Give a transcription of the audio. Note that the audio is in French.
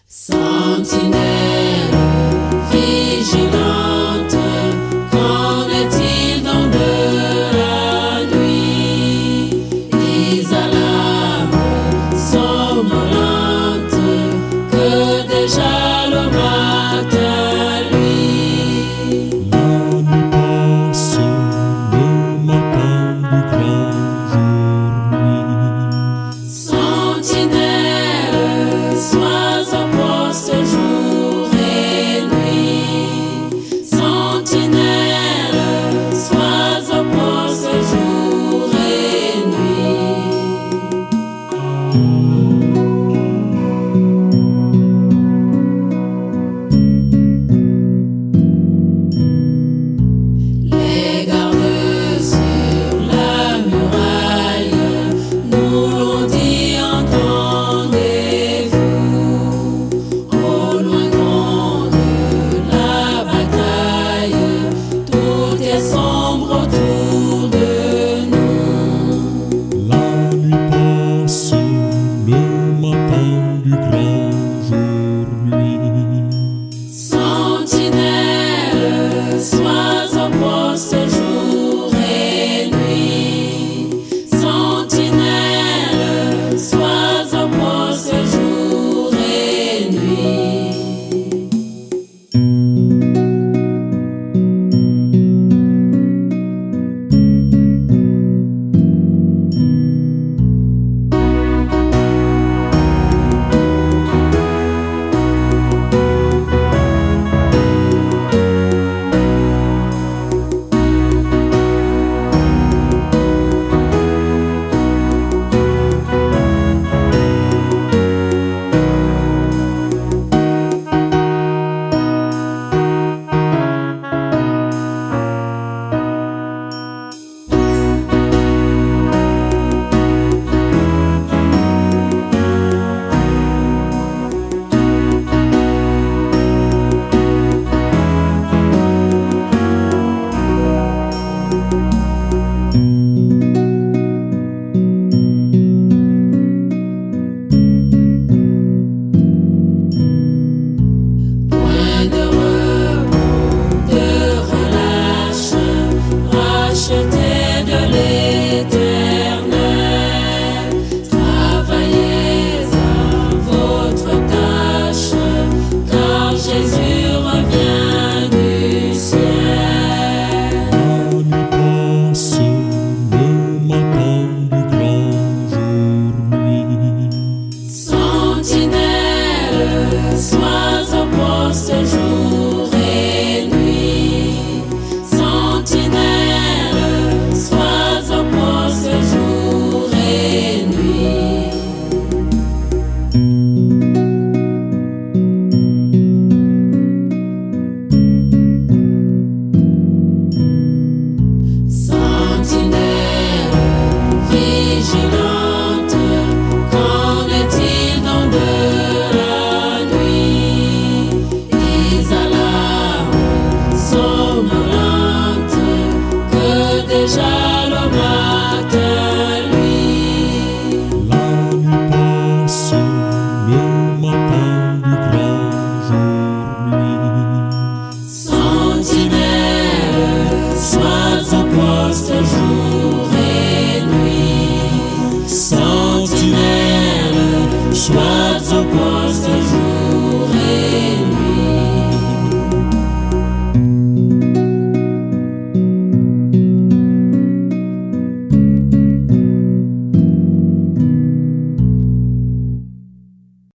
Sentinelle vigilante, qu'en est-il donc de la nuit? Les alarmes somnolentes, que déjà le matin lui. La nuit passe, le matin du grand jour nuit. Sentinelle, sois au poste jour et nuit. Sentinelle, sois au poste jour et nuit. Les gardes sur la muraille nous l'ont dit, entendez-vous? Au loin gronde la bataille, tout est sombre autour de nous. La nuit passe, le matin du grand jour nuit. Sentinelle, sois au poste jour et nuit. Sentinelle, sois au poste jour et nuit. Point de repos, de relâche, racheté de l'Éternel. Travaillez à votre tâche, car Jésus revient du ciel. La nuit passe, le matin du grand jour nuit. Sentinelle, sois